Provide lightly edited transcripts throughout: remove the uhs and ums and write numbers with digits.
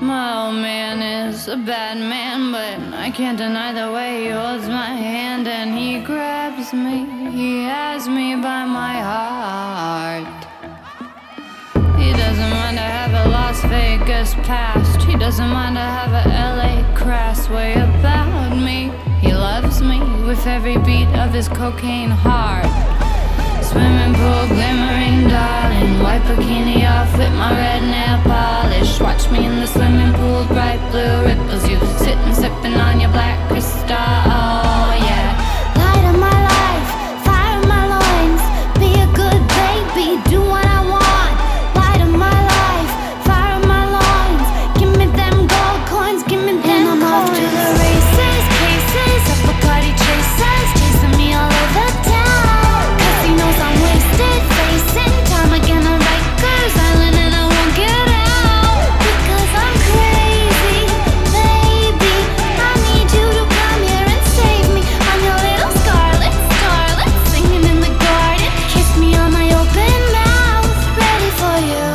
My old man is a bad man, but I can't deny the way he holds my hand and he grabs me. He has me by my heart. He doesn't mind to have a Las Vegas past. He doesn't mind to have a LA crass way about me. He loves me with every beat of his cocaine heart. Swimming pool glimmering, darling. White bikini off with my red nail polish. Watch me in the swimming pool, bright blue ripples. You sitting sipping on your black crystal. Oh yeah. Light of my life, fire of my loins. Be a good baby, do what I want. Light of my life, fire of my loins. Give me them gold coins, give me them coins. And I'm off to the races, cases of Bacardi chasers, chasing me all over town. Casinos I'm wasted, facing time again on Rikers Island, and I won't get out because I'm crazy, baby. I need you to come here and save me. I'm your little scarlet starlet, singing in the garden. Kiss me on my open mouth, ready for you.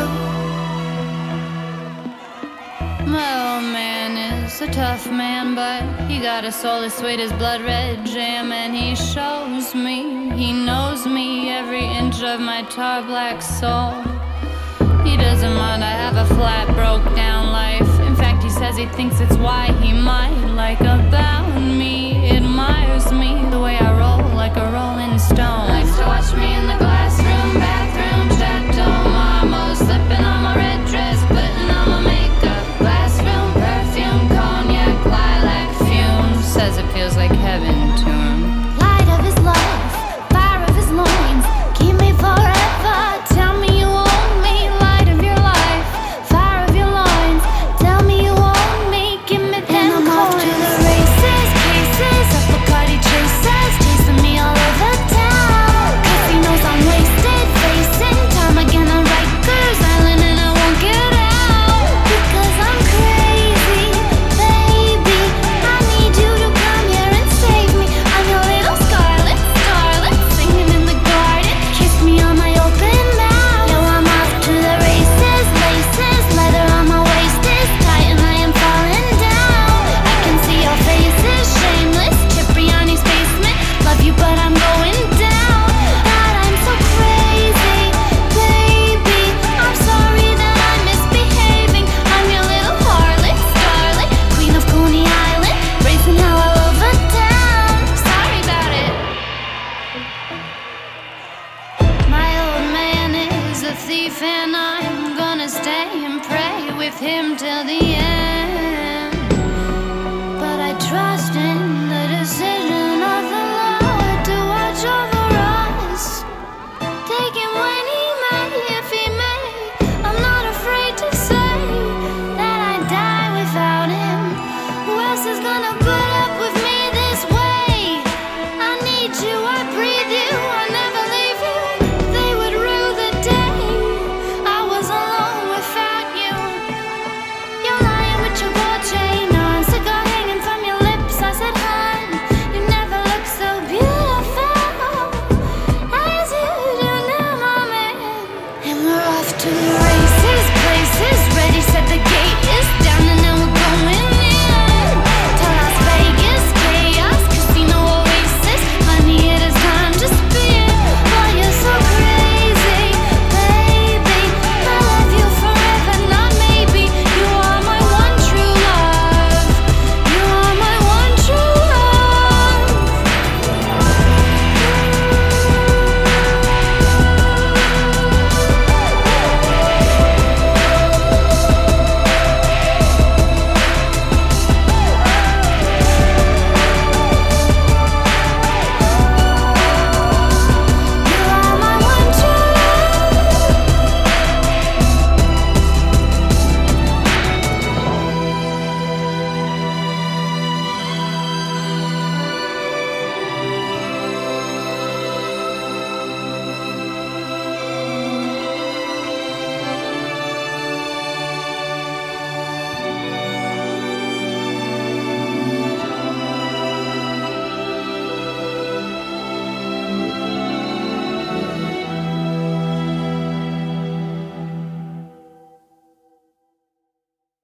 My old man is a tough man, but he got a soul as sweet as blood red jam. And he shows me, he knows me, every inch of my tar black soul. He doesn't mind I have a flat, broke down life. In fact, he says he thinks it's why he might like about me. Admires me, the way I roll like a rolling stone. Likes to watch me in the glass room, bathroom, chateau marmot, slipping on my red dress, putting on my makeup. Glass room, perfume, cognac, lilac fumes. Says it feels like heaven to him. Light of his life, fire of his loins. Keep me forever, tell me you own me. Light of your life, fire of your loins. Tell me you own me, give me them coins. And I'm off to the races, cases of Bacardi chasers, chasing me all over town. Casinos I'm wasted, facing time again on Rikers Island, and I won't get out because I'm crazy, baby. I need you to come here and save me. I'm your little scarlet starlet, singing in the garden. Kiss me on my open mouth. Yo, I'm off to the races, laces, leather on my waist is tight, and I am falling down. I can see your faces, shameless, Cipriani's basement. Love you, but I'm going down. God, I'm so crazy, baby. I'm sorry that I'm misbehaving. I'm your little harlot, starlet, queen of Coney Island, racing hell all over town. Sorry about it. My old man is a thief, and I'm gonna stay and pray with him till the